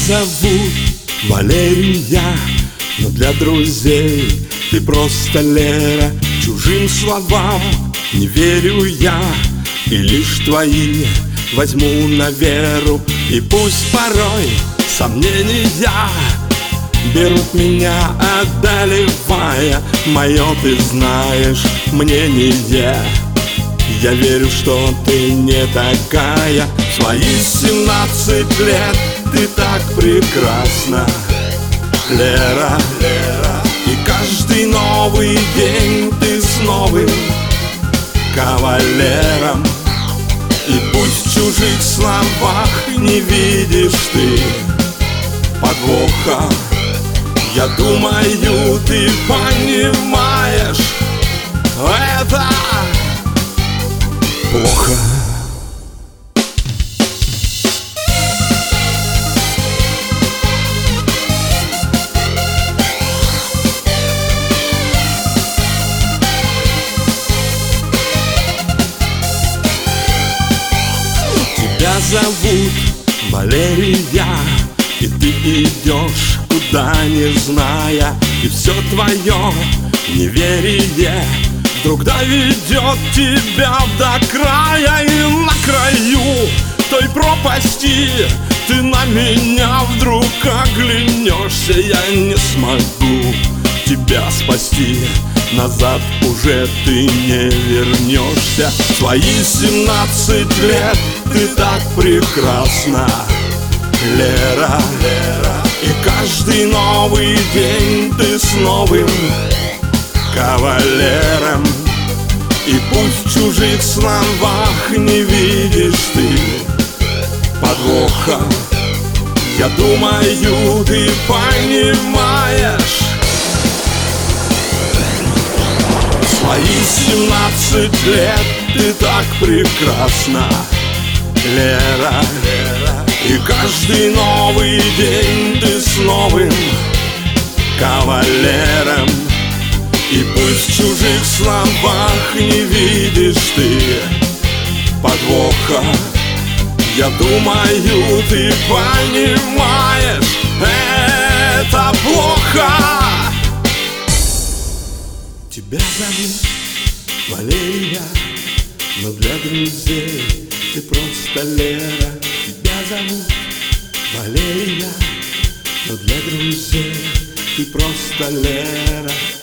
зовут Валерия, но для друзей ты просто Лера. Чужим словам не верю я, и лишь твои возьму на веру. И пусть порой сомнения берут меня, одолевая мое, ты знаешь, мнение. Я верю, что ты не такая. В свои 17 лет ты так прекрасна, Лера, Лера. И каждый новый день ты с новым кавалером. И пусть в чужих словах не видишь ты подвоха, я думаю, ты понимаешь, это плохо. Тебя зовут Валерия, и ты идешь, куда не зная, и все твое неверие вдруг доведет тебя до края. И на краю той пропасти ты на меня вдруг оглянешься. Я не смогу тебя спасти, назад уже ты не вернешься. В свои 17 лет ты так прекрасна, Лера, Лера. И каждый новый день ты с новым кавалером. И пусть в чужих словах не видишь ты подвоха, я думаю, ты понимаешь. В свои 17 лет ты так прекрасна, Лера, Лера. И каждый новый день ты с новым кавалером. И пусть в чужих словах не видишь ты подвоха, я думаю, ты понимаешь, это плохо. Тебя зовут Валерия, но для друзей ты просто Лера. Тебя зовут Валерия, но для друзей ты просто Лера.